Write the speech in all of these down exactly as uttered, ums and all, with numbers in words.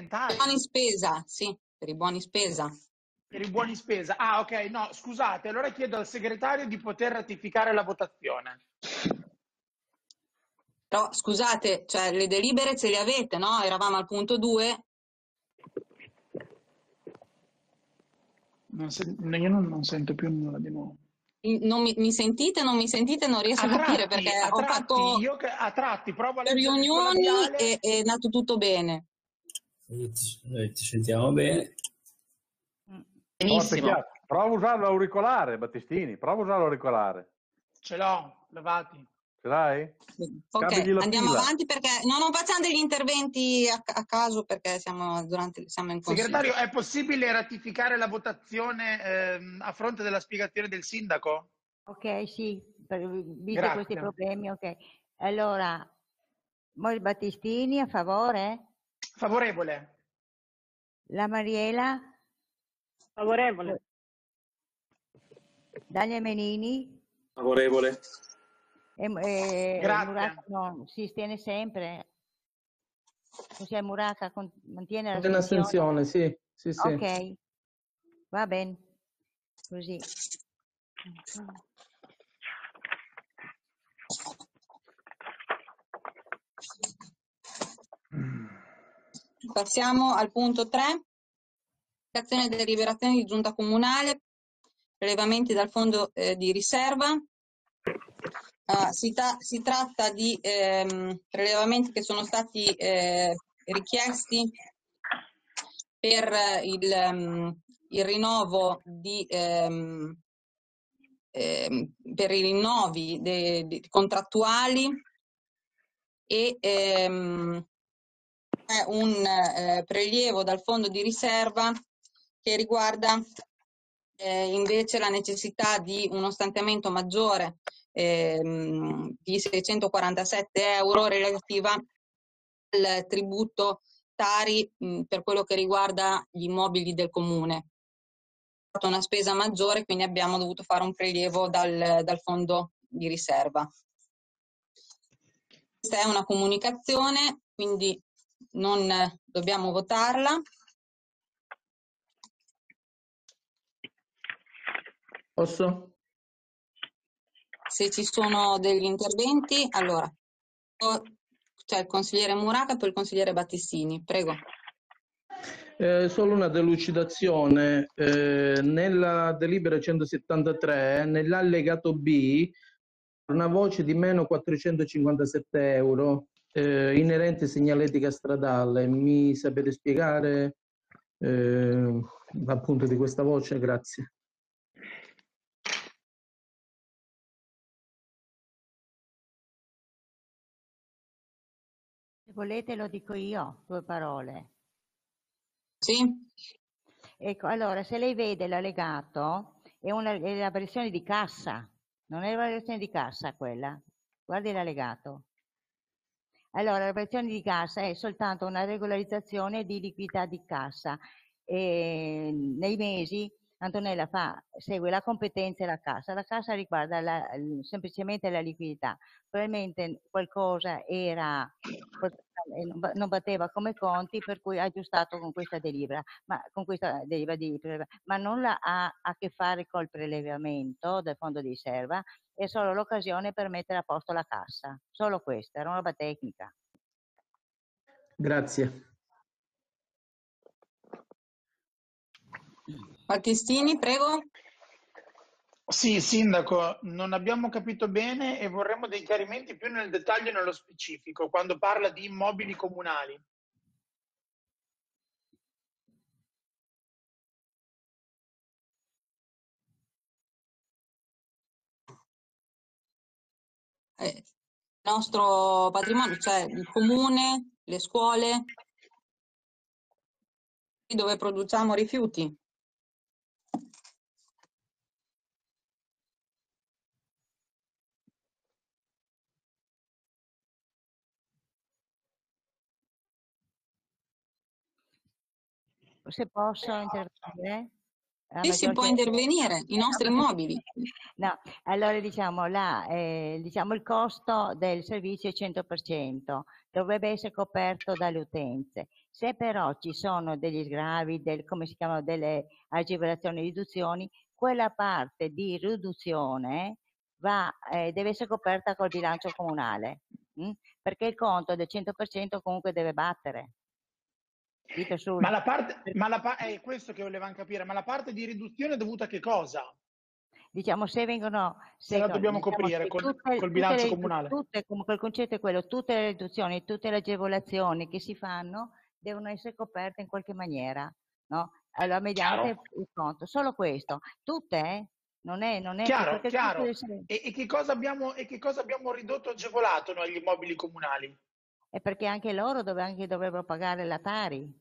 parlamentari? Buoni spesa, sì, per i buoni spesa. Per i buoni spesa. Ah, ok, no, scusate, allora chiedo al segretario di poter ratificare la votazione. Però scusate, cioè le delibere ce le avete, no? Eravamo al punto due. Non sen- io non, non sento più nulla di nuovo. Non mi, mi sentite? Non mi sentite? Non riesco A a capire tratti, perché a ho tratti, fatto io che- a tratti provo a leggere il tuo riunioni labiale. e è andato tutto bene. Noi ti, noi ti sentiamo bene. Forte, chiaro. Prova a usare l'auricolare, Battistini, prova a usare l'auricolare. Ce l'ho, levati. Ce l'hai? Ok, Scambigli la andiamo pila. avanti perché no, non facciamo degli interventi a, a caso perché siamo, durante, siamo in consiglio. Segretario, è possibile ratificare la votazione ehm, a fronte della spiegazione del sindaco? Ok, sì, per, visto Grazie. questi problemi, ok. Allora, Mori Battistini a favore? Favorevole. La Mariela? Favorevole. Daniel Menini? Favorevole. E, e Grazie. Muraca no, si stiene sempre. Cioè Muraca con, mantiene C'è un'astensione, sì, sì, sì. Ok, va bene, così. Passiamo al punto tre. Azione delle deliberazioni di giunta comunale, prelevamenti dal fondo eh, di riserva. Uh, si, si tratta di ehm, prelevamenti che sono stati eh, richiesti per il, um, il rinnovo di um, eh, per i rinnovi de, de, contrattuali e ehm, è un eh, prelievo dal fondo di riserva che riguarda eh, invece la necessità di uno stanziamento maggiore ehm, di seicentoquarantasette euro relativa al tributo Tari mh, per quello che riguarda gli immobili del comune. È stata una spesa maggiore, quindi abbiamo dovuto fare un prelievo dal, dal fondo di riserva. Questa è una comunicazione, quindi non dobbiamo votarla. Posso? Se ci sono degli interventi, allora, c'è il consigliere Muraca e poi il consigliere Battistini, prego. Eh, solo una delucidazione. Eh, nella delibera centosettantatré, nell'allegato B, una voce di meno quattrocentocinquantasette euro eh, inerente segnaletica stradale. Mi sapete spiegare eh, appunto di questa voce? Grazie. Se volete lo dico io, due parole. Sì. Ecco, allora, se lei vede l'allegato, è, una, è la versione di cassa, non è la versione di cassa quella. Guardi l'allegato. Allora, la versione di cassa è soltanto una regolarizzazione di liquidità di cassa. E nei mesi Antonella fa, segue la competenza e la cassa. La cassa riguarda la, semplicemente la liquidità. Probabilmente qualcosa era, non batteva come conti, per cui ha aggiustato con questa delibera, ma, con questa delibera di, ma non la ha a che fare col prelevamento del fondo di riserva, è solo l'occasione per mettere a posto la cassa. Solo questa, era una roba tecnica. Grazie. Battistini, prego. Sì, Sindaco, non abbiamo capito bene e vorremmo dei chiarimenti più nel dettaglio e nello specifico, quando parla di immobili comunali. Eh, il nostro patrimonio, cioè il comune, le scuole, dove produciamo rifiuti. Se posso intervenire? Sì, si può intervenire, i nostri immobili. No, allora diciamo, la, eh, diciamo il costo del servizio è cento per cento, dovrebbe essere coperto dalle utenze. Se però ci sono degli sgravi, del, come si chiamano, delle agevolazioni e riduzioni, quella parte di riduzione va, eh, deve essere coperta col bilancio comunale, mh? Perché il conto del cento per cento comunque deve battere. Dito sul... Ma la parte, ma la pa- è questo che volevamo capire, ma la parte di riduzione è dovuta a che cosa? Diciamo, se vengono, Se se, la dobbiamo diciamo, coprire se col, tutte, col tutte bilancio le, comunale? tutte, comunque il concetto è quello, tutte le riduzioni, tutte le agevolazioni che si fanno devono essere coperte in qualche maniera, no? Allora, mediante Chiaro, il conto, solo questo, tutte, eh? Non è, non è che, chiaro, perché il conto deve chiaro. essere- E, e che cosa abbiamo, e che cosa abbiamo ridotto agevolato noi agli immobili comunali? è perché anche loro dove, anche dovrebbero pagare la Tari,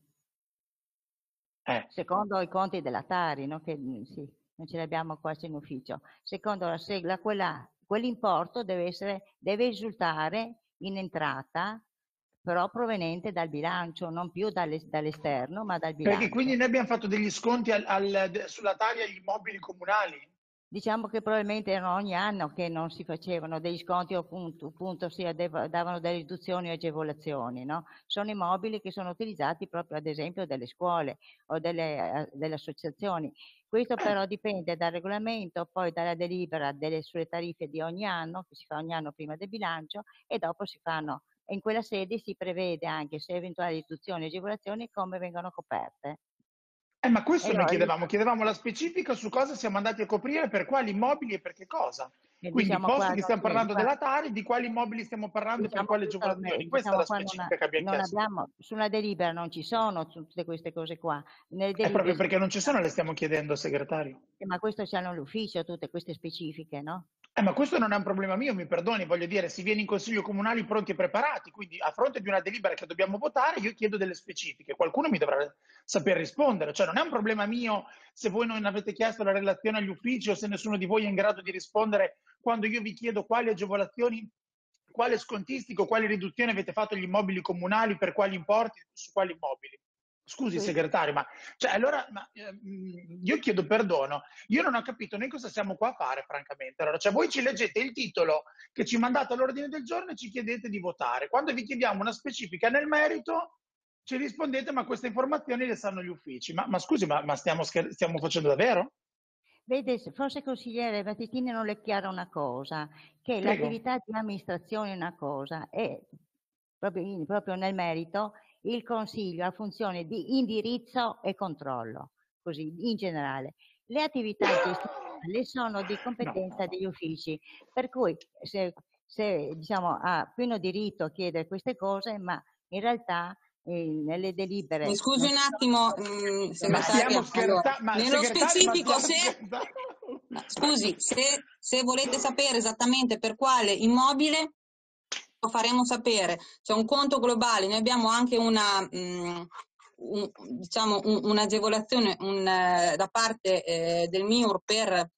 Eh. secondo i conti della Tari, no? Che mm, sì, non ce li abbiamo quasi in ufficio. Secondo la segla, quella, quell'importo deve essere, deve risultare in entrata, però proveniente dal bilancio, non più dalle- dall'esterno, ma dal Perché quindi bilancio. noi abbiamo fatto degli sconti al- al- de- sulla taglia agli immobili comunali? Diciamo che probabilmente erano ogni anno che non si facevano degli sconti o appunto, appunto si adeva- davano delle riduzioni o agevolazioni, no? Sono immobili che sono utilizzati proprio ad esempio dalle scuole o delle, eh, delle associazioni. Questo però dipende dal regolamento, poi dalla delibera delle sulle tariffe di ogni anno, che si fa ogni anno prima del bilancio, e dopo si fanno, e in quella sede si prevede anche se eventuali riduzioni o agevolazioni come vengono coperte. Eh, ma E questo noi allora, chiedevamo, chiedevamo la specifica su cosa siamo andati a coprire, per quali immobili e per che cosa. eh, Quindi, diciamo posto qua che non stiamo c'è, parlando qua- della Tari, di quali immobili stiamo parlando e per Diciamo quali questo, beh, agevolazioni? Questa è diciamo la qua non, specifica che abbiamo non chiesto. abbiamo, sulla delibera non ci sono tutte queste cose qua. Nelle È delibere proprio si perché non ci sono, le specificano, stiamo chiedendo, segretario. eh, ma questo c'hanno l'ufficio, tutte queste specifiche, no? Eh, ma questo non è un problema mio, mi perdoni, voglio dire, si viene in consiglio comunali pronti e preparati, quindi a fronte di una delibera che dobbiamo votare, io chiedo delle specifiche, qualcuno mi dovrà saper rispondere, cioè non è un problema mio se voi non avete chiesto la relazione agli uffici o se nessuno di voi è in grado di rispondere quando io vi chiedo quali agevolazioni, quale scontistico, quali riduzioni avete fatto agli immobili comunali, per quali importi, su quali immobili. Scusi, Que- segretario, ma, cioè, allora, ma eh, io chiedo perdono. Io non ho capito noi cosa siamo qua a fare, francamente. Allora, cioè, voi ci leggete il titolo che ci mandate all'ordine del giorno e ci chiedete di votare. Quando vi chiediamo una specifica nel merito, ci rispondete, ma queste informazioni le sanno gli uffici. Ma, ma scusi, ma, ma stiamo, scher- stiamo facendo davvero? Vede, forse consigliere Battistini non le chiara una cosa, che Prego. l'attività di amministrazione è una cosa e proprio, in- proprio nel merito il consiglio ha funzione di indirizzo e controllo, così in generale. Le attività gestionali sono di No. competenza degli uffici, per cui se, se, diciamo, ha pieno diritto a chiedere queste cose, ma in realtà eh, nelle delibere Mi scusi non un ci attimo, sono. mh, Ma stiamo segretaria. Allora, scherzando, ma nello segretario, ma specifico, stiamo se, scherzando. ma scusi, se, se volete sapere esattamente per quale immobile, lo faremo sapere. C'è un conto globale, noi abbiamo anche una, mh, un- diciamo, un- un'agevolazione un, eh, da parte eh, del M I U R per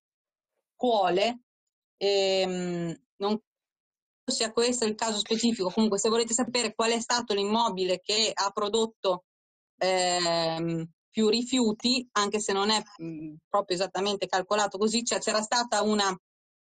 scuole, ehm, non sia questo il caso specifico. Comunque, se volete sapere qual è stato l'immobile che ha prodotto ehm, più rifiuti, anche se non è mh, proprio esattamente calcolato così, cioè c'era stata una,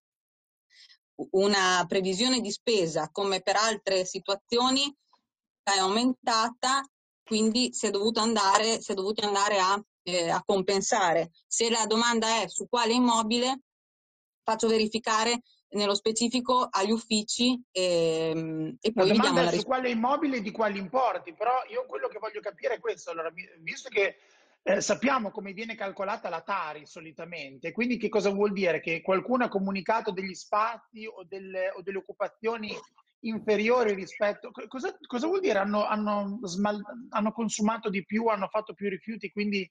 una previsione di spesa come per altre situazioni, è aumentata, quindi si è dovuto andare, si è dovuti andare a, eh, a compensare. Se la domanda è su quale immobile, faccio verificare nello specifico agli uffici e, e La poi vi diamo domanda è la su risposta. quale immobile e di quali importi, però io quello che voglio capire è questo. Allora, vi- visto che eh, sappiamo come viene calcolata la Tari solitamente, quindi che cosa vuol dire? Che qualcuno ha comunicato degli spazi o delle, o delle occupazioni inferiori rispetto... co- Cosa, cosa vuol dire? Hanno, hanno smal- hanno consumato di più, hanno fatto più rifiuti, quindi...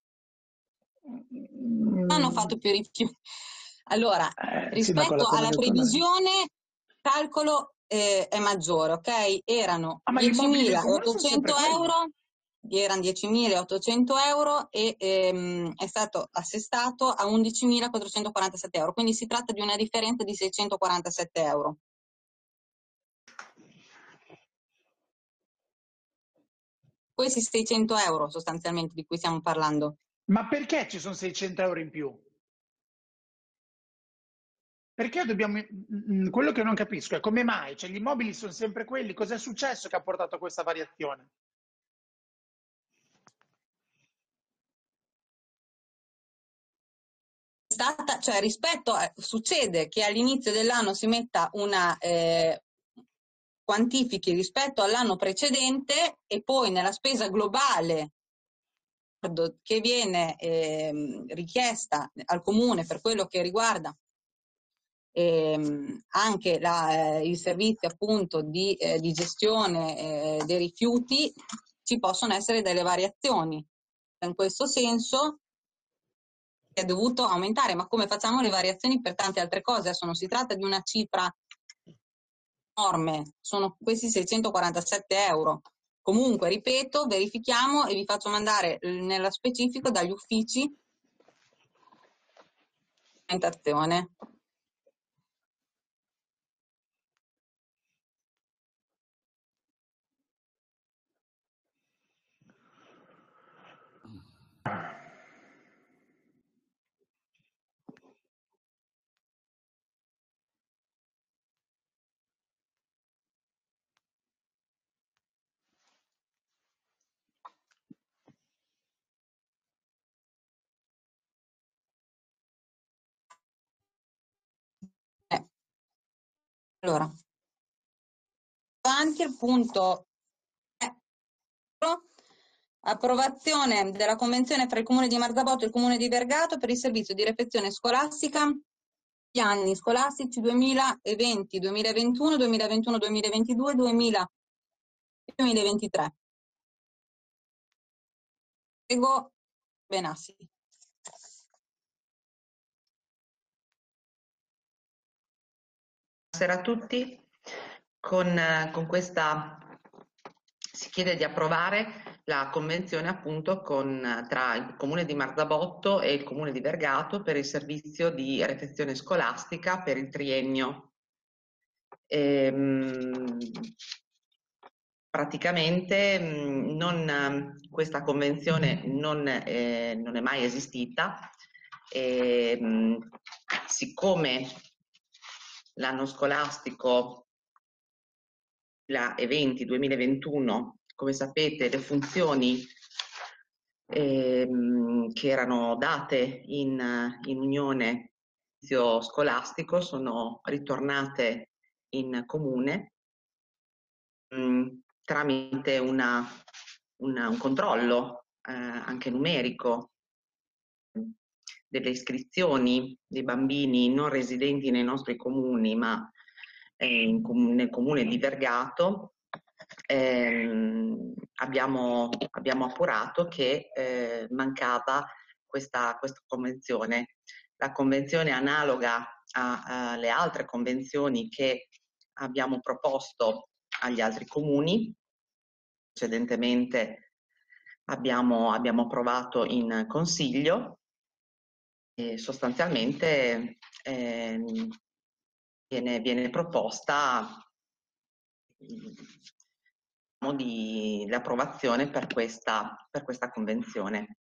Hanno Mm, fatto più rifiuti. Allora, eh, sindaco, la rispetto alla correggo con lei. previsione, calcolo eh, è maggiore, ok? Erano Ah, ma gli immobili del comune sono sempre diecimilaottocento quelli. euro, erano diecimilaottocento euro e ehm, è stato assestato a undicimilaquattrocentoquarantasette euro, quindi si tratta di una differenza di seicentoquarantasette euro. Questi seicento euro sostanzialmente di cui stiamo parlando. Ma perché ci sono seicento euro in più? Perché dobbiamo... mm, Quello che non capisco è come mai, cioè gli immobili sono sempre quelli, cos'è successo che ha portato a questa variazione? stata, cioè rispetto a, succede che all'inizio dell'anno si metta una eh, quantifichi rispetto all'anno precedente e poi nella spesa globale che viene eh, richiesta al comune per quello che riguarda ehm, anche la, eh, il servizio appunto di, eh, di gestione eh, dei rifiuti, ci possono essere delle variazioni. In questo senso è dovuto aumentare, ma come facciamo le variazioni per tante altre cose? Adesso non si tratta di una cifra enorme, sono questi seicentoquarantasette euro. Comunque, ripeto, verifichiamo e vi faccio mandare nello specifico dagli uffici documentazione. Eh. Allora, avanti al punto eh, approvazione della convenzione fra il Comune di Marzabotto e il Comune di Vergato per il servizio di refezione scolastica gli anni scolastici duemilaventi, duemilaventuno, duemilaventuno, duemilaventidue, duemilaventitré. Prego, Benassi. Buonasera a tutti. Con, con questa si chiede di approvare la convenzione appunto con, tra il Comune di Marzabotto e il Comune di Vergato per il servizio di refezione scolastica per il triennio. Ehm, praticamente non, questa convenzione non, eh, non è mai esistita. E, siccome l'anno scolastico duemilaventi duemilaventuno, come sapete, le funzioni ehm, che erano date in, in unione scolastico sono ritornate in comune mh, tramite una, una, un controllo eh, anche numerico delle iscrizioni dei bambini non residenti nei nostri comuni, ma eh, in com- nel comune di Vergato, ehm, abbiamo, abbiamo appurato che eh, mancava questa, questa convenzione. La convenzione è analoga alle altre convenzioni che abbiamo proposto agli altri comuni. Precedentemente abbiamo, abbiamo approvato in consiglio. E sostanzialmente eh, viene, viene proposta diciamo, di, l'approvazione per questa, per questa convenzione.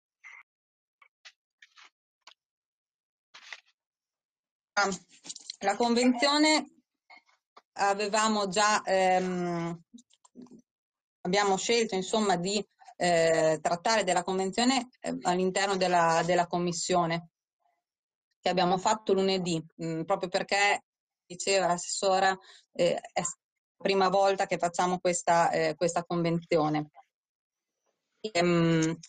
La convenzione avevamo già, ehm, abbiamo scelto insomma di eh, trattare della convenzione eh, all'interno della, della commissione che abbiamo fatto lunedì, mh, proprio perché, diceva l'assessora, eh, è la prima volta che facciamo questa, eh, questa convenzione. Ehm,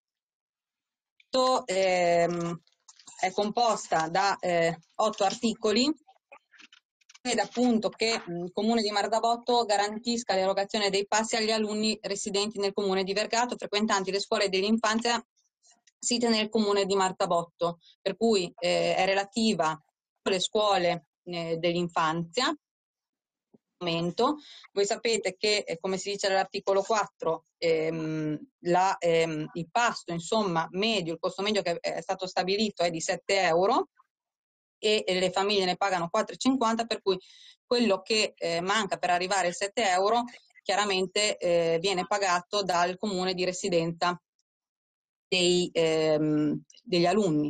to, ehm, è composta da eh, otto articoli, ed appunto che il Comune di Marzabotto garantisca l'erogazione dei passi agli alunni residenti nel Comune di Vergato, frequentanti le scuole dell'infanzia site nel Comune di Marzabotto, per cui eh, è relativa alle scuole eh, dell'infanzia. Voi sapete che, eh, come si dice all'articolo quattro, ehm, la, ehm, il pasto insomma medio, il costo medio che è stato stabilito è di sette euro e le famiglie ne pagano quattro e cinquanta, per cui quello che eh, manca per arrivare ai sette euro chiaramente eh, viene pagato dal comune di residenza dei, ehm, degli alunni.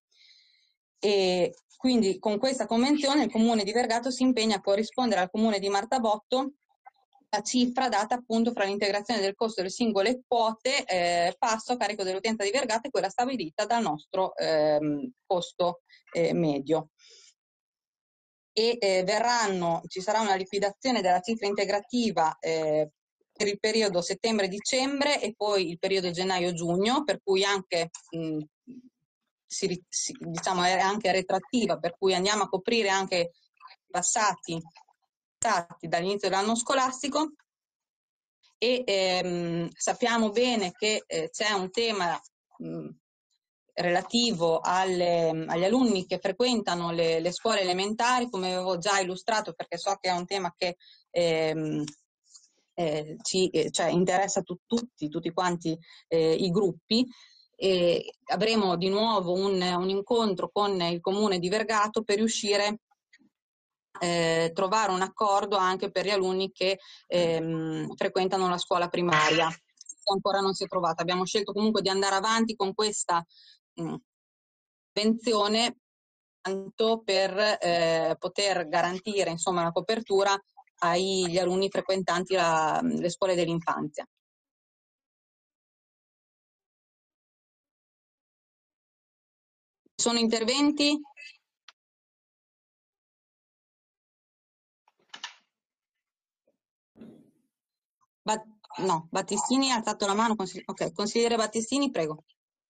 E quindi con questa convenzione il comune di Vergato si impegna a corrispondere al comune di Marzabotto la cifra data appunto fra l'integrazione del costo delle singole quote eh, passo a carico dell'utenza di Vergato e quella stabilita dal nostro ehm, costo eh, medio. E eh, verranno, ci sarà una liquidazione della cifra integrativa eh, per il periodo settembre-dicembre e poi il periodo gennaio-giugno, per cui anche mh, si, si, diciamo è anche retrattiva, per cui andiamo a coprire anche passati stati dall'inizio dell'anno scolastico. E ehm, sappiamo bene che eh, c'è un tema mh, relativo alle, agli alunni che frequentano le, le scuole elementari, come avevo già illustrato, perché so che è un tema che ehm, eh, ci eh, cioè, interessa tu, tutti, tutti quanti eh, i gruppi. E avremo di nuovo un, un incontro con il Comune di Vergato per riuscire Eh, trovare un accordo anche per gli alunni che ehm, frequentano la scuola primaria, che ancora non si è trovata. Abbiamo scelto comunque di andare avanti con questa mh, convenzione tanto per eh, poter garantire insomma la copertura agli alunni frequentanti la, le scuole dell'infanzia. Sono interventi? Bat- no, Battistini ha alzato la mano. Consigli- ok, consigliere Battistini, prego.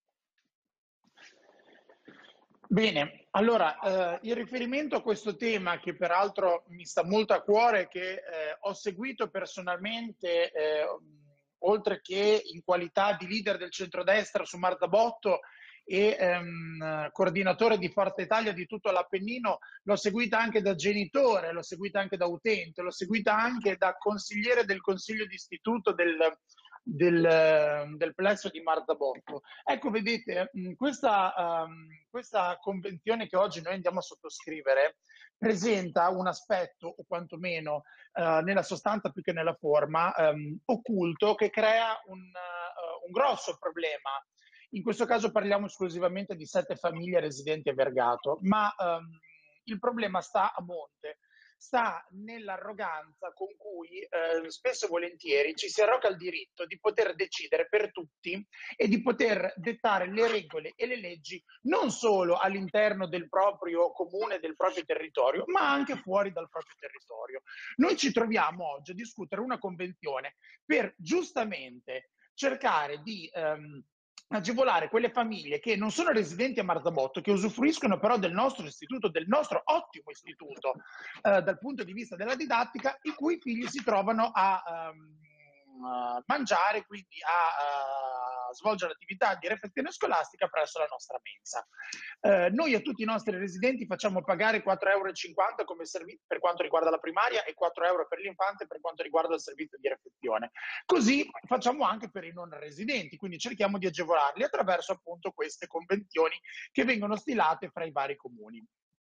Bene, allora eh, in riferimento a questo tema che peraltro mi sta molto a cuore, che eh, ho seguito personalmente, eh, oltre che in qualità di leader del centrodestra su Marzabotto e ehm, coordinatore di Forza Italia di tutto l'Appennino, l'ho seguita anche da genitore, l'ho seguita anche da utente, l'ho seguita anche da consigliere del Consiglio d'Istituto del, del, del plesso di Marzabotto. Ecco, vedete, questa, um, questa convenzione che oggi noi andiamo a sottoscrivere presenta un aspetto, o quantomeno uh, nella sostanza più che nella forma, um, occulto, che crea un, uh, un grosso problema. In questo caso parliamo esclusivamente di sette famiglie residenti a Vergato, ma um, il problema sta a monte, sta nell'arroganza con cui eh, spesso e volentieri ci si arroga il diritto di poter decidere per tutti e di poter dettare le regole e le leggi non solo all'interno del proprio comune, del proprio territorio, ma anche fuori dal proprio territorio. Noi ci troviamo oggi a discutere una convenzione per giustamente cercare di ehm, agevolare quelle famiglie che non sono residenti a Marzabotto, che usufruiscono però del nostro istituto, del nostro ottimo istituto eh, dal punto di vista della didattica, i cui figli si trovano a um, uh, mangiare, quindi a uh, svolgere attività di refezione scolastica presso la nostra mensa. Eh, noi a tutti i nostri residenti facciamo pagare quattro euro e cinquanta come servizio per quanto riguarda la primaria e quattro euro per l'infante per quanto riguarda il servizio di refezione. Così facciamo anche per i non residenti, quindi cerchiamo di agevolarli attraverso appunto queste convenzioni che vengono stilate fra i vari comuni.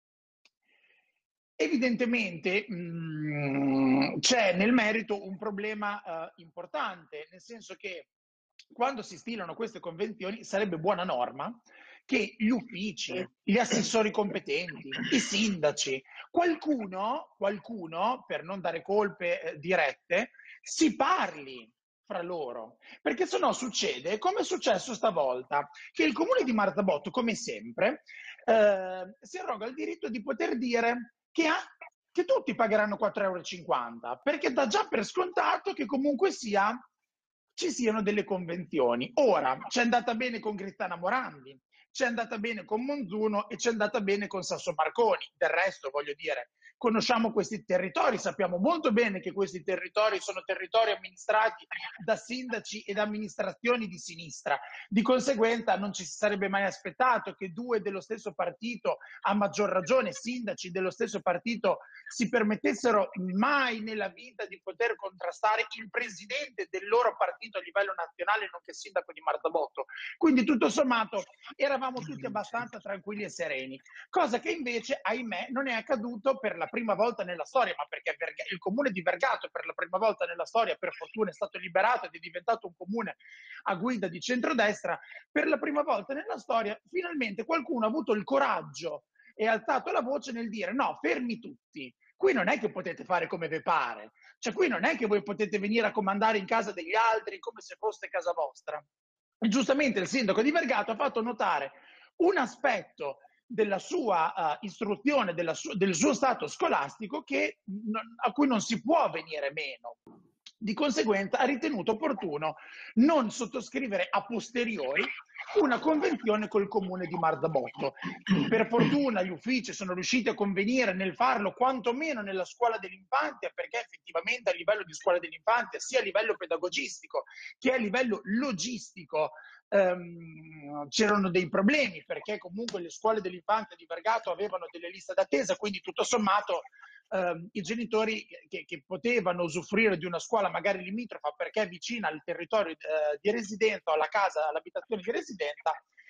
Evidentemente mh, c'è nel merito un problema uh, importante, nel senso che quando si stilano queste convenzioni sarebbe buona norma che gli uffici, gli assessori competenti, i sindaci, qualcuno, qualcuno per non dare colpe eh, dirette, si parli fra loro, perché sennò succede come è successo stavolta, che il comune di Marzabotto, come sempre, eh, si arroga il diritto di poter dire che, ha, che tutti pagheranno quattro euro e cinquanta, perché dà già per scontato che comunque sia, ci siano delle convenzioni. Ora, c'è andata bene con Grittana Morandi, c'è andata bene con Monzuno e c'è andata bene con Sasso Marconi. Del resto, voglio dire, conosciamo questi territori, sappiamo molto bene che questi territori sono territori amministrati da sindaci ed amministrazioni di sinistra. Di conseguenza non ci si sarebbe mai aspettato che due dello stesso partito, a maggior ragione sindaci dello stesso partito, si permettessero mai nella vita di poter contrastare il presidente del loro partito a livello nazionale, nonché sindaco di Marzabotto. Quindi tutto sommato eravamo tutti abbastanza tranquilli e sereni, cosa che invece, ahimè, non è accaduto per la prima volta nella storia, ma perché il comune di Vergato per la prima volta nella storia, per fortuna, è stato liberato ed è diventato un comune a guida di centrodestra. Per la prima volta nella storia finalmente qualcuno ha avuto il coraggio e ha alzato la voce nel dire no, fermi tutti, Qui non è che potete fare come vi pare, cioè qui non è che voi potete venire a comandare in casa degli altri come se fosse casa vostra. E giustamente il sindaco di Vergato ha fatto notare un aspetto della sua uh, istruzione, della su del suo stato scolastico che, non, a cui non si può venire meno. Di conseguenza ha ritenuto opportuno non sottoscrivere a posteriori una convenzione col comune di Marzabotto. Per fortuna gli uffici sono riusciti a convenire nel farlo quantomeno nella scuola dell'infanzia, perché effettivamente a livello di scuola dell'infanzia, sia a livello pedagogistico che a livello logistico, ehm, c'erano dei problemi, perché comunque le scuole dell'infanzia di Vergato avevano delle liste d'attesa, quindi tutto sommato Uh, i genitori che, che potevano usufruire di una scuola magari limitrofa perché è vicina al territorio uh, di residenza o alla casa, all'abitazione di residenza,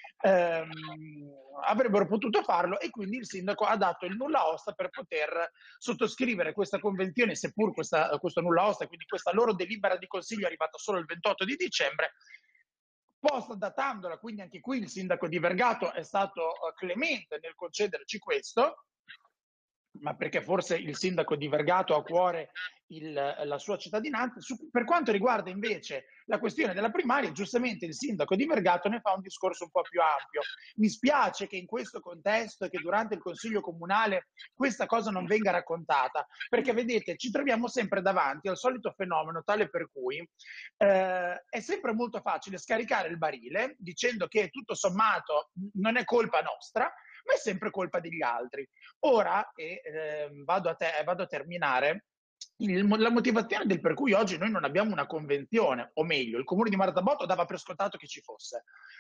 um, avrebbero potuto farlo, e quindi il sindaco ha dato il nulla osta per poter sottoscrivere questa convenzione, seppur questa, questo nulla osta, quindi questa loro delibera di consiglio è arrivata solo il ventotto di dicembre, post datandola, quindi anche qui il sindaco di Vergato è stato uh, clemente nel concederci questo, ma perché forse il sindaco di Vergato ha a cuore il, la sua cittadinanza. Su, per quanto riguarda invece la questione della primaria, giustamente il sindaco di Vergato ne fa un discorso un po' più ampio. Mi spiace che in questo contesto e che durante il consiglio comunale questa cosa non venga raccontata, perché vedete, ci troviamo sempre davanti al solito fenomeno tale per cui eh, è sempre molto facile scaricare il barile dicendo che tutto sommato non è colpa nostra, ma è sempre colpa degli altri. Ora, e eh, vado, a te, vado a terminare, il, la motivazione del per cui oggi noi non abbiamo una convenzione, o meglio, il comune di Marzabotto dava per scontato che ci fosse.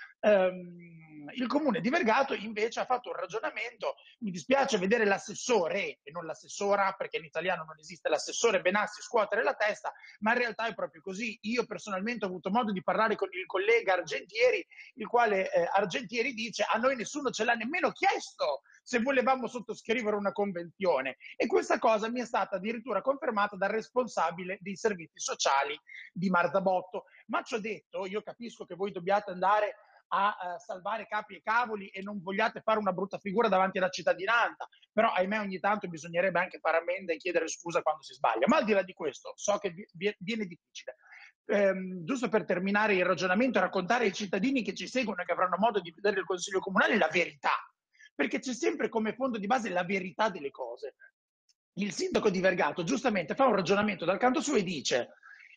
Um, il comune di Vergato invece ha fatto un ragionamento, mi dispiace vedere l'assessore, e non l'assessora, perché in italiano non esiste l'assessore Benassi, scuotere la testa, ma in realtà è proprio così. Io personalmente ho avuto modo di parlare con il collega Argentieri, il quale eh, Argentieri dice: a noi nessuno ce l'ha nemmeno chiesto se volevamo sottoscrivere una convenzione, e questa cosa mi è stata addirittura confermata dal responsabile dei servizi sociali di Marzabotto. Ma ciò detto, io capisco che voi dobbiate andare a uh, salvare capi e cavoli e non vogliate fare una brutta figura davanti alla cittadinanza, però ahimè ogni tanto bisognerebbe anche fare ammenda e chiedere scusa quando si sbaglia. Ma al di là di questo, so che viene difficile. Ehm, giusto per terminare il ragionamento e raccontare ai cittadini che ci seguono e che avranno modo di vedere il Consiglio Comunale la verità, perché c'è sempre come fondo di base la verità delle cose. Il sindaco di Vergato giustamente fa un ragionamento dal canto suo e dice: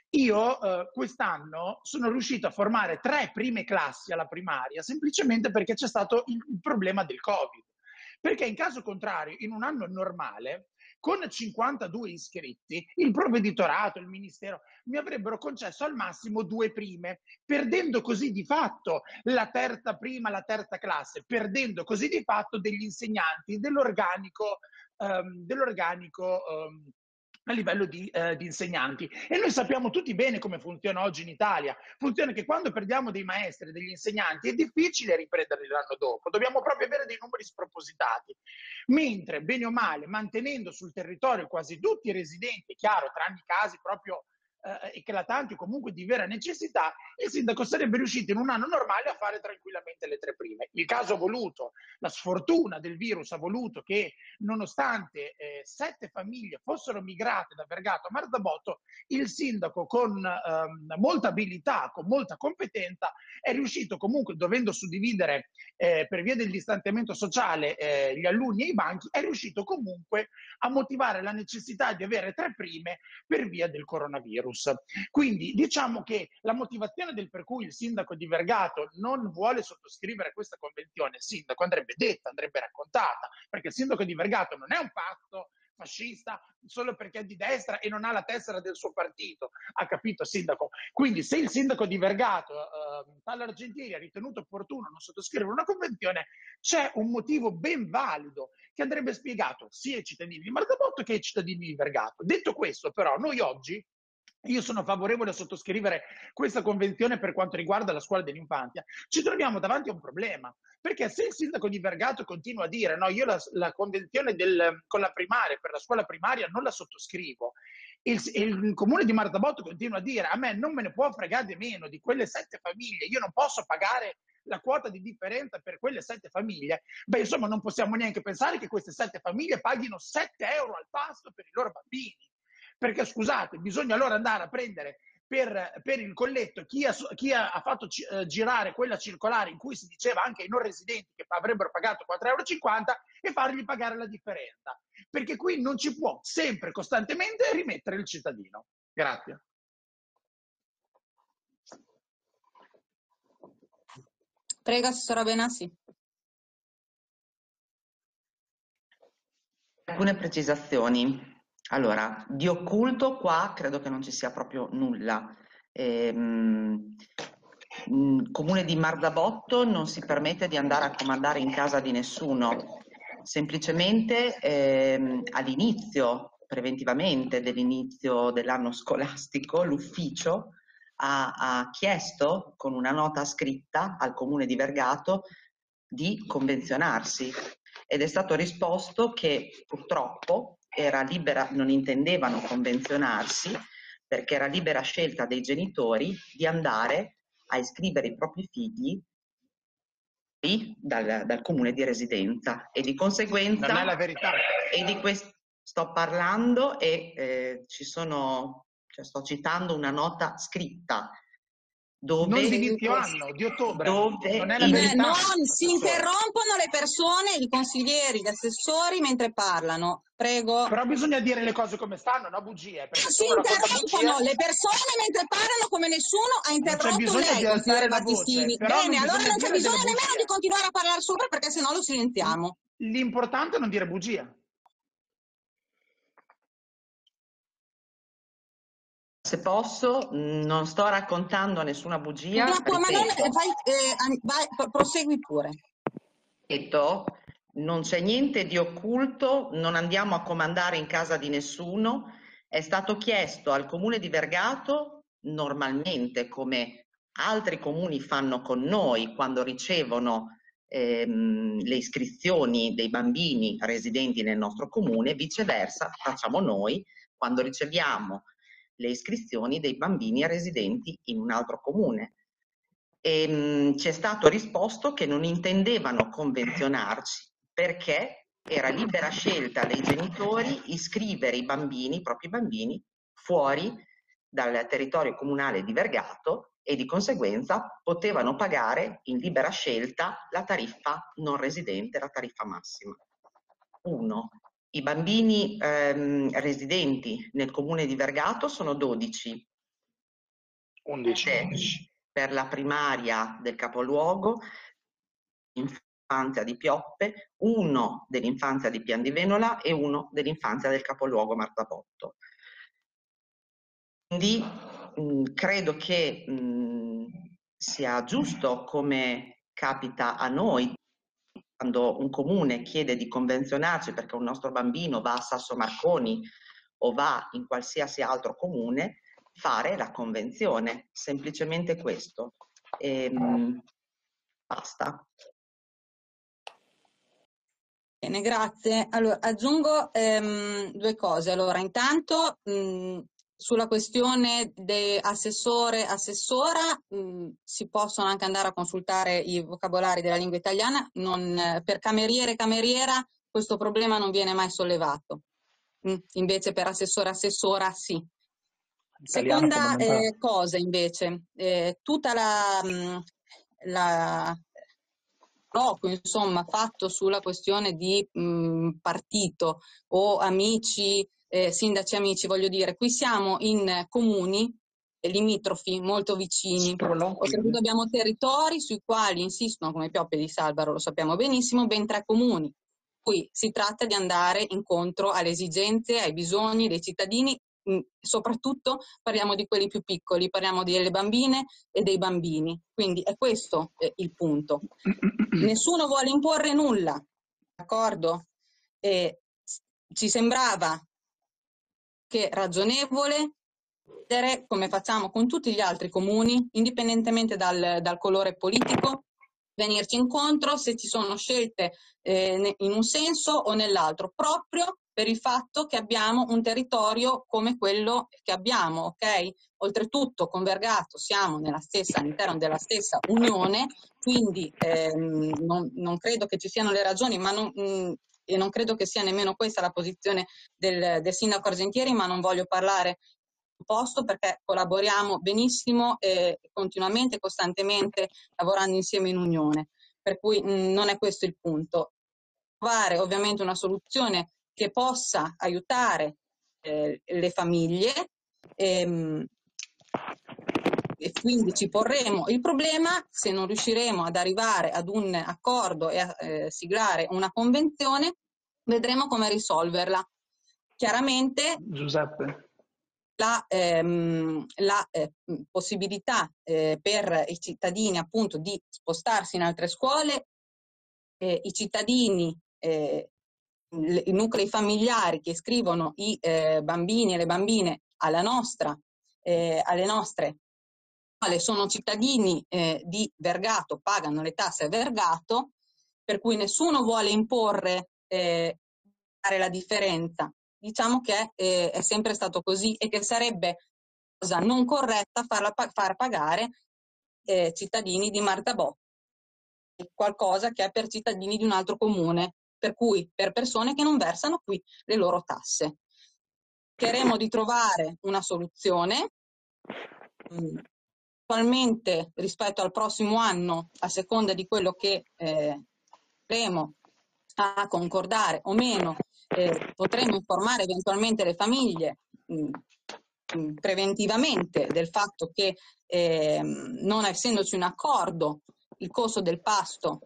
io eh, quest'anno sono riuscito a formare tre prime classi alla primaria semplicemente perché c'è stato il, il problema del Covid, perché in caso contrario in un anno normale con cinquantadue iscritti il provveditorato, il ministero mi avrebbero concesso al massimo due prime, perdendo così di fatto la terza prima, la terza classe, perdendo così di fatto degli insegnanti, dell'organico um, dell'organico um, a livello di, eh, di insegnanti. E noi sappiamo tutti bene come funziona oggi in Italia. Funziona che quando perdiamo dei maestri, degli insegnanti, è difficile riprenderli l'anno dopo. Dobbiamo proprio avere dei numeri spropositati. Mentre, bene o male, mantenendo sul territorio quasi tutti i residenti, chiaro, tranne i casi proprio eh, eclatanti o comunque di vera necessità, il sindaco sarebbe riuscito in un anno normale a fare tranquillamente le tre prime. Il caso ha voluto, la sfortuna del virus ha voluto che nonostante eh, sette famiglie fossero migrate da Vergato a Marzabotto, il sindaco con ehm, molta abilità, con molta competenza, è riuscito comunque, dovendo suddividere eh, per via del distanziamento sociale eh, gli alunni e i banchi, è riuscito comunque a motivare la necessità di avere tre prime per via del coronavirus. Quindi diciamo che la motivazione del per cui il sindaco di Vergato non vuole sottoscrivere questa convenzione, il sindaco andrebbe detta, andrebbe raccontata, perché il sindaco di Vergato non è un pazzo fascista solo perché è di destra e non ha la tessera del suo partito, ha capito sindaco? Quindi se il sindaco di Vergato, eh, tale Argentieri, ha ritenuto opportuno non sottoscrivere una convenzione, c'è un motivo ben valido che andrebbe spiegato sia ai cittadini di Marzabotto che ai cittadini di Vergato. Detto questo, però, noi oggi, io sono favorevole a sottoscrivere questa convenzione per quanto riguarda la scuola dell'infanzia, ci troviamo davanti a un problema, perché se il sindaco di Vergato continua a dire no, io la, la convenzione del, con la primaria, per la scuola primaria non la sottoscrivo, il, il comune di Marzabotto continua a dire a me non me ne può fregare di meno di quelle sette famiglie, io non posso pagare la quota di differenza per quelle sette famiglie, beh, insomma, non possiamo neanche pensare che queste sette famiglie paghino sette euro al pasto per i loro bambini. Perché, scusate, bisogna allora andare a prendere per, per il colletto chi ha, chi ha, ha fatto uh, girare quella circolare in cui si diceva anche ai non residenti che avrebbero pagato quattro euro e cinquanta e fargli pagare la differenza. Perché qui non ci può sempre, costantemente, rimettere il cittadino. Grazie. Prego, Assessora Benassi. Alcune precisazioni. Allora, di occulto qua credo che non ci sia proprio nulla. Ehm, Comune di Marzabotto non si permette di andare a comandare in casa di nessuno, semplicemente ehm, all'inizio, preventivamente dell'inizio dell'anno scolastico, l'ufficio ha, ha chiesto con una nota scritta al Comune di Vergato di convenzionarsi ed è stato risposto che purtroppo era libera, non intendevano convenzionarsi perché era libera scelta dei genitori di andare a iscrivere i propri figli dal, dal comune di residenza e di conseguenza non è la verità. E di questo sto parlando e eh, ci sono, cioè sto citando una nota scritta dove non di inizio anno, di ottobre, dove non è la In, verità. non si interrompono le persone, i consiglieri, gli assessori mentre parlano. Prego. Però bisogna dire le cose come stanno, no bugie. Perché Si interrompono le persone mentre parlano come nessuno ha interrotto lei, consigliere Battistini. Bene, non allora non c'è bisogno nemmeno bugie. di continuare a parlare sopra perché sennò lo silenziamo. L'importante è non dire bugie. Se posso, non sto raccontando nessuna bugia. Ma, ma non, vai, eh, vai, prosegui pure. Detto, non c'è niente di occulto, non andiamo a comandare in casa di nessuno. È stato chiesto al Comune di Vergato, normalmente come altri comuni fanno con noi quando ricevono ehm, le iscrizioni dei bambini residenti nel nostro comune, viceversa facciamo noi quando riceviamo le iscrizioni dei bambini residenti in un altro comune. E ci è stato risposto che non intendevano convenzionarci perché era libera scelta dei genitori iscrivere i bambini, i propri bambini, fuori dal territorio comunale di Vergato e di conseguenza potevano pagare in libera scelta la tariffa non residente, la tariffa massima. Uno. I bambini ehm, residenti nel comune di Vergato sono dodici. undici. Per la primaria del capoluogo, infanzia di Pioppe, uno dell'infanzia di Pian di Venola e uno dell'infanzia del capoluogo Marzabotto. Quindi mh, credo che mh, sia giusto, come capita a noi, quando un comune chiede di convenzionarci perché un nostro bambino va a Sasso Marconi o va in qualsiasi altro comune, fare la convenzione, semplicemente questo. E, mh, basta. Bene, grazie. Allora, aggiungo ehm, due cose. Allora, intanto mh, sulla questione di assessore, assessora, mh, si possono anche andare a consultare i vocabolari della lingua italiana. Non, per cameriere, cameriera, questo problema non viene mai sollevato. Mh, invece per assessore, assessora, sì. Seconda eh, cosa, invece, eh, tutta la... Mh, la poco insomma fatto sulla questione di mh, partito o amici, eh, sindaci amici, voglio dire, qui siamo in comuni limitrofi, molto vicini. Oltretutto abbiamo territori sui quali insistono, come Pioppe di Salvaro, lo sappiamo benissimo, ben tre comuni. Qui si tratta di andare incontro alle esigenze, ai bisogni dei cittadini, mh, soprattutto parliamo di quelli più piccoli, parliamo delle bambine e dei bambini. Quindi è questo eh, il punto. Nessuno vuole imporre nulla, d'accordo? E ci sembrava che ragionevole, come facciamo con tutti gli altri comuni, indipendentemente dal, dal colore politico, venirci incontro se ci sono scelte eh, in un senso o nell'altro, proprio per il fatto che abbiamo un territorio come quello che abbiamo, ok? Oltretutto con Vergato siamo nella stessa, all'interno della stessa unione, quindi ehm, non, non credo che ci siano le ragioni, ma non, mh, e non credo che sia nemmeno questa la posizione del, del sindaco Argentieri, ma non voglio parlare posto perché collaboriamo benissimo e continuamente, costantemente lavorando insieme in unione, per cui mh, non è questo il punto. Trovare ovviamente una soluzione che possa aiutare eh, le famiglie ehm, e quindi ci porremo il problema. Se non riusciremo ad arrivare ad un accordo e a eh, siglare una convenzione, vedremo come risolverla. Chiaramente Giuseppe. la, ehm, la eh, possibilità eh, per i cittadini appunto di spostarsi in altre scuole, eh, i cittadini, eh, i nuclei familiari che iscrivono i eh, bambini e le bambine alla nostra, eh, alle nostre scuole sono cittadini eh, di Vergato, pagano le tasse a Vergato, per cui nessuno vuole imporre eh, fare la differenza. Diciamo che eh, è sempre stato così e che sarebbe cosa non corretta farla, far pagare eh, cittadini di Martabò qualcosa che è per cittadini di un altro comune, per cui per persone che non versano qui le loro tasse. Cercheremo di trovare una soluzione. Attualmente rispetto al prossimo anno, a seconda di quello che eh, potremo a concordare o meno, eh, potremo informare eventualmente le famiglie mh, mh, preventivamente del fatto che eh, non essendoci un accordo, il costo del pasto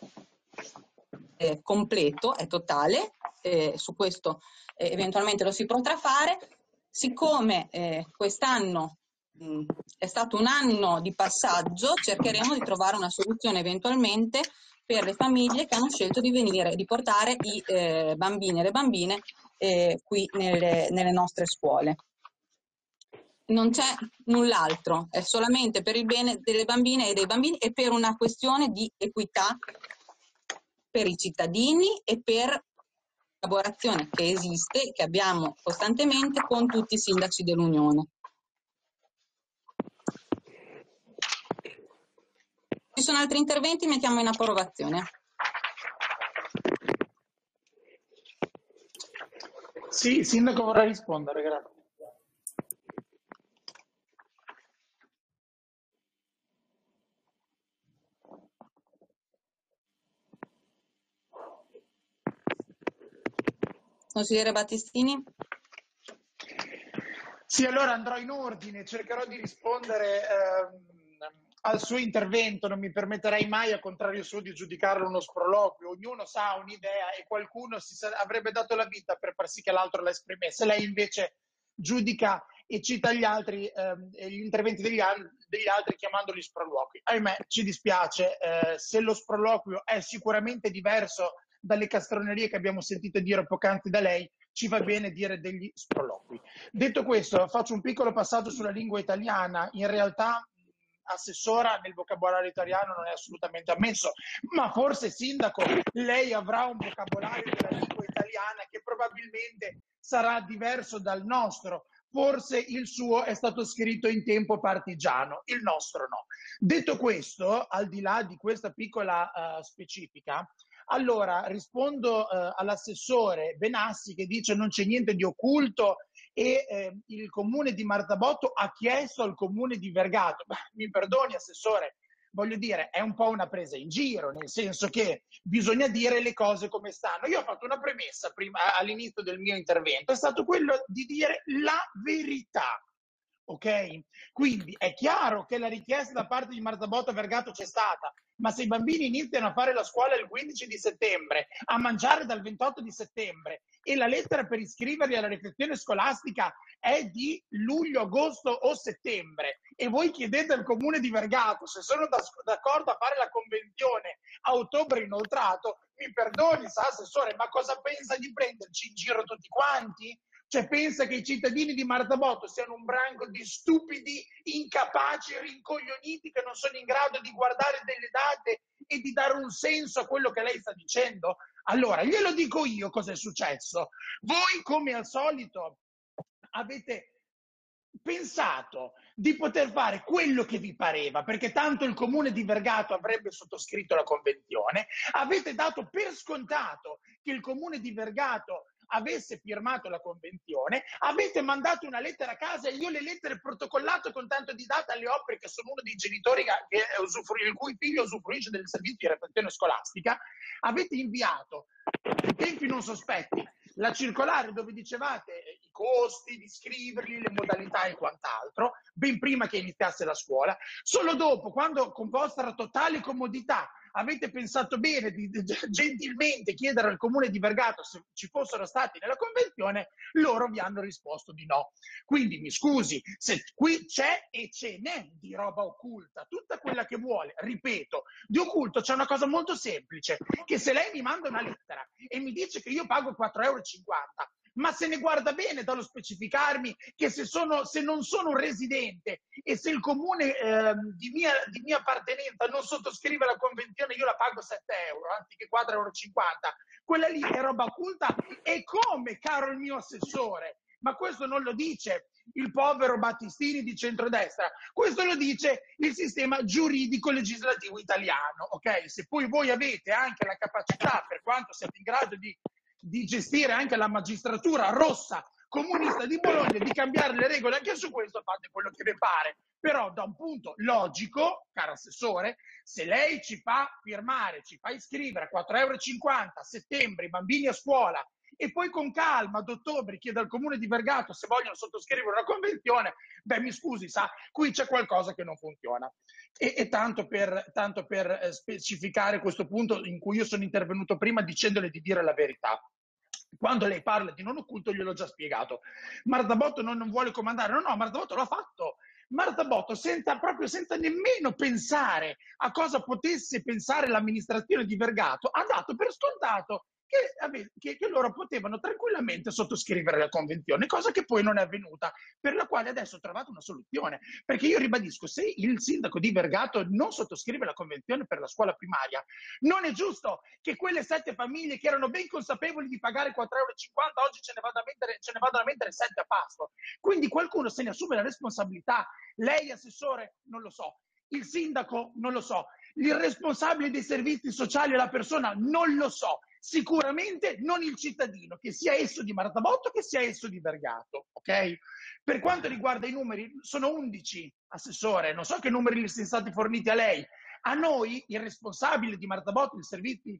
è completo, è totale, eh, su questo eh, eventualmente lo si potrà fare. Siccome eh, quest'anno mh, è stato un anno di passaggio, cercheremo di trovare una soluzione eventualmente per le famiglie che hanno scelto di venire, di portare i eh, bambini e le bambine eh, qui nelle, nelle nostre scuole. Non c'è null'altro, è solamente per il bene delle bambine e dei bambini e per una questione di equità per i cittadini e per la collaborazione che esiste, che abbiamo costantemente con tutti i sindaci dell'Unione. Ci sono altri interventi? Mettiamo in approvazione. Sì, il sindaco vorrà rispondere, grazie. Consigliere Battistini? Sì, allora andrò in ordine, cercherò di rispondere ehm, al suo intervento, non mi permetterei mai, al contrario suo, di giudicarlo uno sproloquio. Ognuno sa un'idea e qualcuno si sa- avrebbe dato la vita per far sì che l'altro la esprimesse. Lei invece giudica e cita gli altri, ehm, gli interventi degli, al- degli altri chiamandoli sproloqui. Ahimè, ci dispiace, eh, se lo sproloquio è sicuramente diverso dalle castronerie che abbiamo sentito dire poc'anzi da lei, ci va bene dire degli sproloqui. Detto questo, faccio un piccolo passaggio sulla lingua italiana. In realtà assessora nel vocabolario italiano non è assolutamente ammesso, ma forse sindaco, lei avrà un vocabolario della lingua italiana che probabilmente sarà diverso dal nostro. Forse il suo è stato scritto in tempo partigiano, il nostro no. Detto questo, al di là di questa piccola uh, specifica, allora rispondo uh, all'assessore Benassi che dice non c'è niente di occulto e eh, il comune di Martabotto ha chiesto al comune di Vergato. Beh, mi perdoni assessore, voglio dire, è un po' una presa in giro, nel senso che bisogna dire le cose come stanno. Io ho fatto una premessa prima, all'inizio del mio intervento, è stato quello di dire la verità. Ok? Quindi è chiaro che la richiesta da parte di Martabotto a Vergato c'è stata, ma se i bambini iniziano a fare la scuola il quindici di settembre, a mangiare dal ventotto di settembre e la lettera per iscriverli alla riflessione scolastica è di luglio, agosto o settembre e voi chiedete al comune di Vergato se sono d'accordo a fare la convenzione a ottobre inoltrato, mi perdoni, sa assessore, ma cosa pensa di prenderci in giro tutti quanti? Cioè pensa che i cittadini di Martabotto siano un branco di stupidi, incapaci, rincoglioniti che non sono in grado di guardare delle date e di dare un senso a quello che lei sta dicendo? Allora, glielo dico io cosa è successo. Voi, come al solito, avete pensato di poter fare quello che vi pareva, perché tanto il comune di Vergato avrebbe sottoscritto la convenzione, avete dato per scontato che il comune di Vergato avesse firmato la convenzione, avete mandato una lettera a casa e io le lettere protocollate con tanto di data le ho perché sono uno dei genitori che usufru- il cui figlio usufruisce del servizio di repartizione scolastica, avete inviato in tempi non sospetti la circolare dove dicevate i costi di scriverli, le modalità e quant'altro, ben prima che iniziasse la scuola. Solo dopo, quando con vostra totale comodità avete pensato bene di, di gentilmente chiedere al comune di Vergato se ci fossero stati nella convenzione, loro vi hanno risposto di no. Quindi mi scusi, se qui c'è e ce n'è di roba occulta, tutta quella che vuole, ripeto, di occulto c'è una cosa molto semplice, che se lei mi manda una lettera e mi dice che io pago quattro euro e cinquanta, ma se ne guarda bene dallo specificarmi che se, sono, se non sono un residente e se il comune eh, di, mia, di mia appartenenza non sottoscrive la convenzione, io la pago sette euro anziché quattro euro e cinquanta, quella lì è roba occulta. E come, caro il mio assessore? Ma questo non lo dice il povero Battistini di centrodestra, questo lo dice il sistema giuridico legislativo italiano, ok? Se poi voi avete anche la capacità, per quanto siete in grado di di gestire anche la magistratura rossa comunista di Bologna, di cambiare le regole anche su questo, fate quello che vi pare. Però da un punto logico, caro assessore, se lei ci fa firmare, ci fa iscrivere a quattro euro e cinquanta a settembre i bambini a scuola e poi con calma ad ottobre chiede al comune di Vergato se vogliono sottoscrivere una convenzione, beh mi scusi, sa, qui c'è qualcosa che non funziona. E, e tanto per, tanto per eh, specificare questo punto in cui io sono intervenuto prima dicendole di dire la verità. Quando lei parla di non occulto gliel'ho già spiegato. Marta Botto non, non vuole comandare, no no, Marta Botto l'ha fatto. Marta Botto, senza, proprio senza nemmeno pensare a cosa potesse pensare l'amministrazione di Vergato, ha dato per scontato che, che, che loro potevano tranquillamente sottoscrivere la convenzione, cosa che poi non è avvenuta, per la quale adesso ho trovato una soluzione. Perché io ribadisco, se il sindaco di Vergato non sottoscrive la convenzione per la scuola primaria, non è giusto che quelle sette famiglie che erano ben consapevoli di pagare quattro euro e cinquanta oggi ce ne vadano a mettere, ce ne vadano a mettere sette a pasto. Quindi qualcuno se ne assume la responsabilità. Lei, assessore, non lo so. Il sindaco, non lo so. Il responsabile dei servizi sociali, la persona, non lo so. Sicuramente non il cittadino, che sia esso di Marta Botto, che sia esso di Vergato, ok? Per quanto riguarda i numeri, sono undici, assessore, non so che numeri li sono stati forniti a lei. A noi, il responsabile di Marta Botto, il servizi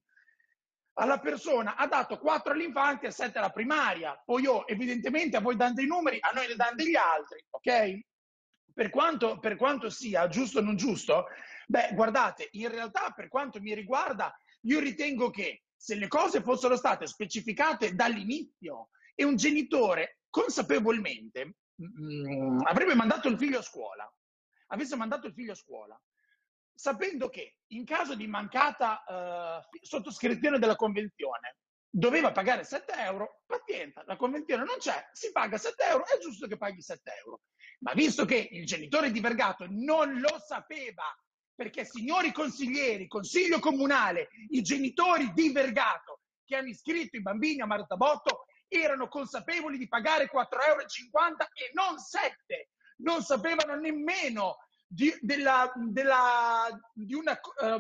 alla persona, ha dato quattro all'infanzia e sette alla primaria. Poi io, evidentemente, a voi dando i numeri, a noi ne danno degli altri, ok? Per quanto, per quanto sia giusto o non giusto, beh, guardate, in realtà, per quanto mi riguarda, io ritengo che se le cose fossero state specificate dall'inizio e un genitore consapevolmente mh, avrebbe mandato il figlio a scuola, avesse mandato il figlio a scuola, sapendo che in caso di mancata uh, sottoscrizione della convenzione doveva pagare sette euro, pazienza, la convenzione non c'è, si paga sette euro, è giusto che paghi sette euro. Ma visto che il genitore di Vergato non lo sapeva, perché signori consiglieri, consiglio comunale, i genitori di Vergato che hanno iscritto i bambini a Marta Botto erano consapevoli di pagare quattro euro e cinquanta e non sette, non sapevano nemmeno di, della, della, di, una,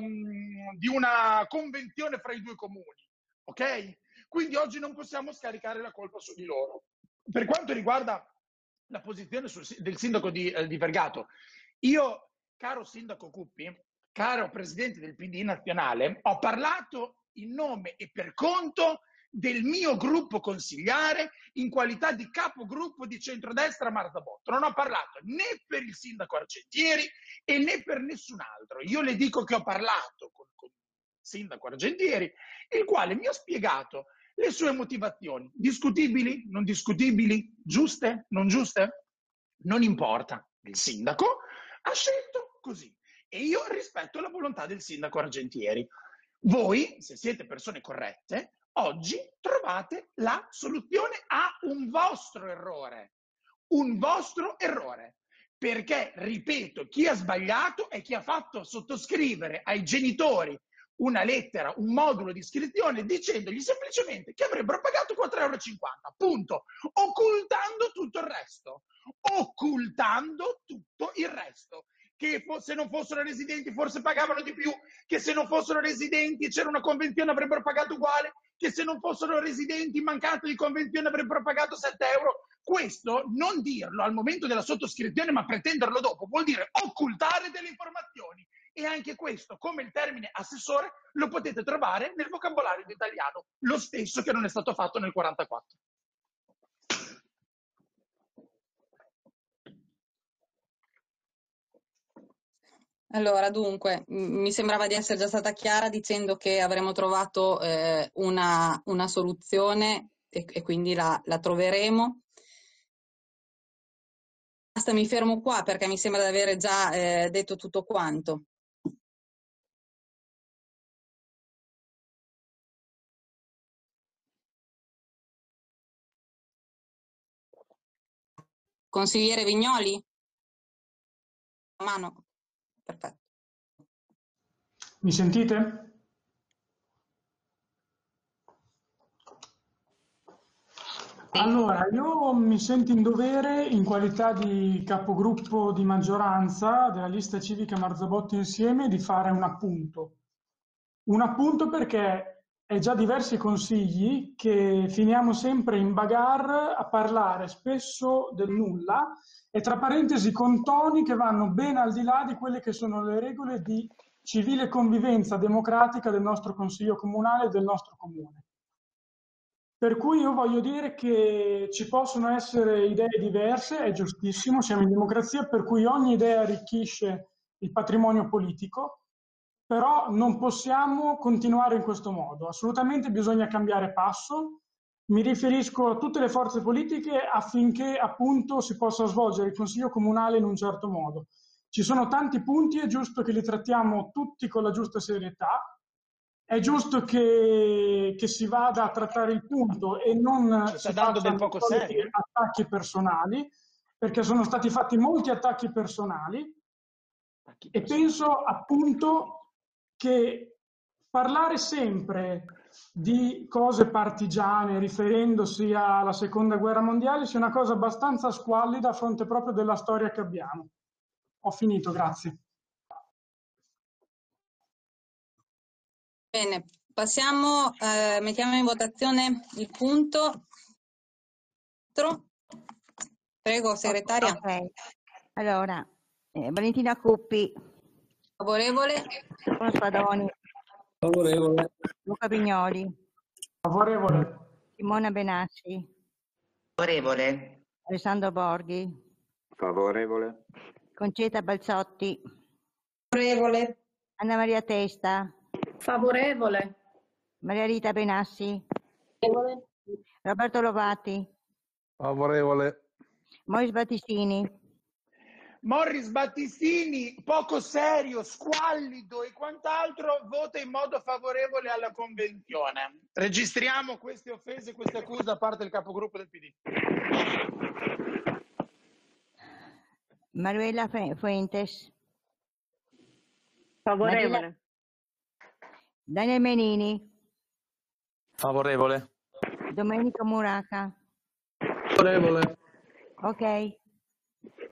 um, di una convenzione fra i due comuni, ok? Quindi oggi non possiamo scaricare la colpa su di loro. Per quanto riguarda la posizione sul, del sindaco di, eh, di Vergato, io, caro sindaco Cuppi, caro presidente del P D nazionale, ho parlato in nome e per conto del mio gruppo consigliare in qualità di capogruppo di centrodestra Marta Botto. Non ho parlato né per il sindaco Argentieri e né per nessun altro. Io le dico che ho parlato con, con il sindaco Argentieri, il quale mi ha spiegato le sue motivazioni, discutibili, non discutibili, giuste, non giuste, non importa. Il sindaco ha scelto così e io rispetto la volontà del sindaco Argentieri. Voi, se siete persone corrette, oggi trovate la soluzione a un vostro errore, un vostro errore, perché, ripeto, chi ha sbagliato è chi ha fatto sottoscrivere ai genitori una lettera, un modulo di iscrizione dicendogli semplicemente che avrebbero pagato quattro euro e cinquanta, punto, occultando tutto il resto, occultando tutto il resto, che se non fossero residenti forse pagavano di più, che se non fossero residenti c'era una convenzione avrebbero pagato uguale, che se non fossero residenti in mancanza di convenzione avrebbero pagato sette euro. Questo non dirlo al momento della sottoscrizione ma pretenderlo dopo vuol dire occultare delle informazioni, e anche questo, come il termine assessore, lo potete trovare nel vocabolario italiano, lo stesso che non è stato fatto nel quarantaquattro. Allora, dunque, mi sembrava di essere già stata chiara dicendo che avremmo trovato eh, una, una soluzione e, e quindi la, la troveremo. Basta, mi fermo qua perché mi sembra di avere già eh, detto tutto quanto. Consigliere Vignoli? A mano. Perfetto. Mi sentite? Allora, io mi sento in dovere, in qualità di capogruppo di maggioranza della lista civica Marzabotto Insieme, di fare un appunto. Un appunto perché è già diversi consigli che finiamo sempre in bagarre a parlare spesso del nulla e tra parentesi con toni che vanno ben al di là di quelle che sono le regole di civile convivenza democratica del nostro Consiglio Comunale e del nostro Comune. Per cui io voglio dire che ci possono essere idee diverse, è giustissimo, siamo in democrazia, per cui ogni idea arricchisce il patrimonio politico, però non possiamo continuare in questo modo. Assolutamente bisogna cambiare passo. Mi riferisco a tutte le forze politiche affinché appunto si possa svolgere il Consiglio Comunale in un certo modo. Ci sono tanti punti, è giusto che li trattiamo tutti con la giusta serietà. È giusto che, che si vada a trattare il punto e non Ci sta si dando del facciano poco serio. attacchi personali, perché sono stati fatti molti attacchi personali e penso appunto che parlare sempre di cose partigiane riferendosi alla seconda guerra mondiale sia una cosa abbastanza squallida a fronte proprio della storia che abbiamo. Ho finito, grazie. Bene, passiamo, eh, mettiamo in votazione il punto. Prego, segretaria. Ok, allora, eh, Valentina Cuppi. Favorevole. Stefano Spadoni. Favorevole. Luca Vignoli. Favorevole. Simona Benassi. Favorevole. Alessandro Borghi. Favorevole. Concetta Balzotti. Favorevole. Anna Maria Testa. Favorevole. Maria Rita Benassi. Favorevole. Roberto Lovati. Favorevole. Mois Battistini. Morris Battistini, poco serio, squallido e quant'altro, vota in modo favorevole alla convenzione. Registriamo queste offese, queste accuse da parte del capogruppo del P D. Manuela Fuentes. Favorevole. Mariella... Daniel Menini. Favorevole. Domenico Muraca. Favorevole. Ok.